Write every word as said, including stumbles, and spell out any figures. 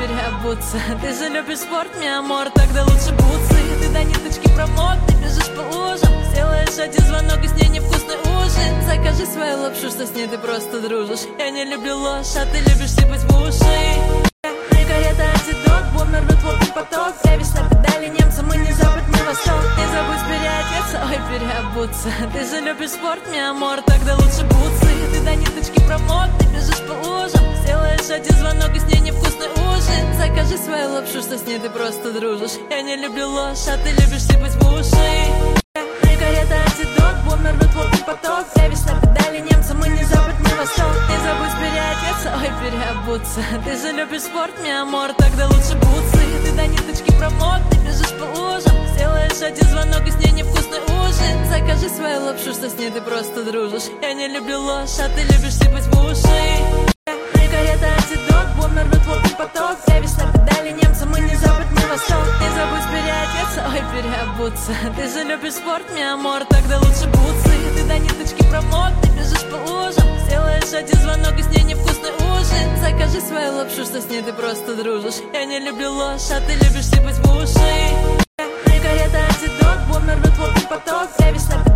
переобуться. Ты же любишь спорт, мой амор, тогда лучше бутсы. Ты до ниточки промок, ты бежишь по лужам. Сделаешь один звонок и с ней невкусный ужин. Закажи свою лапшу, что с ней ты просто дружишь. Я не люблю ложь, а ты любишь сыпать в уши. Карета антидот, бомбер рвет водный поток. Дэвис на педали немца, мы не запад, не восток. Не забудь переодеться, ой, переобуться. Ты же любишь спорт, мой амор, тогда лучше бутсы. Ты до ниточки промок, ты бежишь по лужам. Сделаешь один звонок и с ней невкусный ужин. Закажи свою лапшу, что с ней ты просто дружишь. Я не люблю ложь, а ты любишь сыпать в уши. Карета антидот, бомбер рвет водный поток. Дэвис на педали немца, мы не запад, не восток. Не забудь переодеться, ой, переобуться. Ты же любишь спорт, мой амор, тогда лучше бутсы. Ты до ниточки промок, ты бежишь по лужам. Сделаешь один звонок и с ней невкусный ужин. Закажи свою лапшу, что с ней ты просто дружишь. Я не люблю ложь, а ты любишь сыпать в уши. Карета антидот, бомбер рвет водный поток. Дэвис на педали немца, мы не запад, не восток. Не забудь переодеться, ой, переобуться. Ты же любишь спорт, мой амор, тогда лучше бутсы. Ты до ниточки промок, ты бежишь по лужам. Сделаешь один звонок и с ней невкусный ужин. Закажи свою лапшу, что с ней ты просто дружишь. Я не люблю ложь, а ты любишь сыпать в уши. Карета антидот, бомбер рвет водный поток. Дэвис на